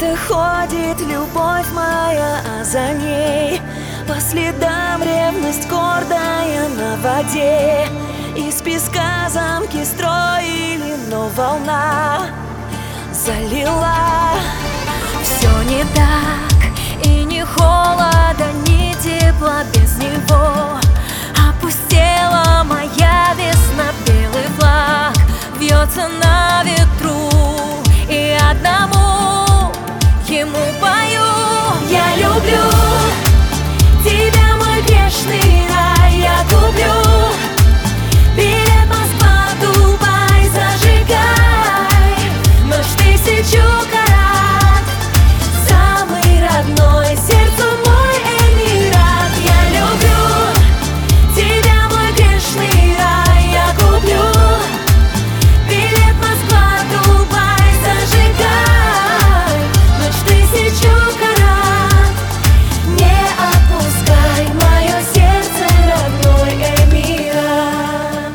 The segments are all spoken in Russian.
Где-то ходит любовь моя, а за ней по следам ревность гордая на воде. Из песка замки строили, но волна залила. Все не так, и ни холода, ни тепла без него. Опустела моя весна, белый флаг вьется на ветру, и одному ему пою. Я люблю тебя, мой грешный рай, я куплю билет Москва-Дубай, зажигай ночь тысячу карат, самый родной сердцу мой Эмират. Я люблю тебя, мой грешный рай, я куплю билет Москва-Дубай, зажигай ночь тысячу карат, не отпускай мое сердце, родной Эмират.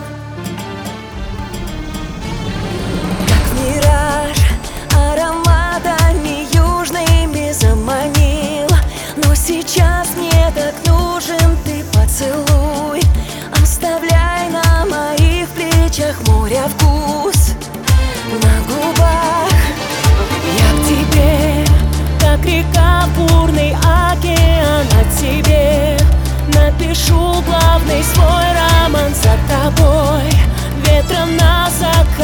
Как мираж ароматами южными заманил, но сейчас мне так нужен ты поцелуй. Оставляй на моих плечах моря вкус на губах. Я к тебе, как река, бурный океан от тебе. Напишу главный свой роман за тобой, ветром нас окружит.